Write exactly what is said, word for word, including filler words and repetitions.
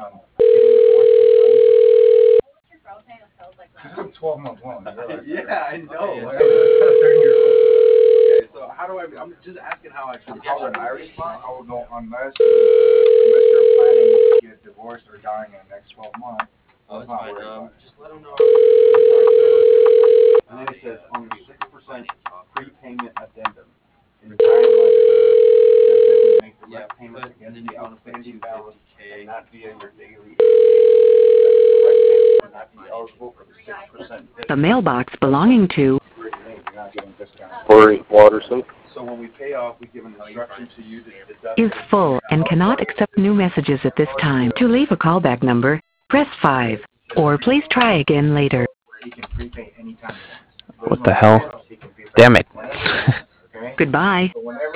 on getting divorced. This is a twelve month loan. Yeah, I know. Okay, Okay, so how do I? I'm just asking how I should. How would I respond? I would go unless, unless you're planning to get divorced or dying in the next twelve months. Oh, it's fine. Um, just let them know. And then it says only six percent prepayment addendum. In the guidelines, it says that you make direct payments against the outstanding balance and not via your daily. Direct payments would not be eligible for the six percent. The mailbox belonging to You're not getting discounted. Corey Watterson. So when we pay off, we give an instruction to you to deduct. is full and cannot accept new messages at this time. To leave a callback number, press five, or please try again later. He can prepay anytime he wants. What the hell? Damn it. Okay? Goodbye. So whenever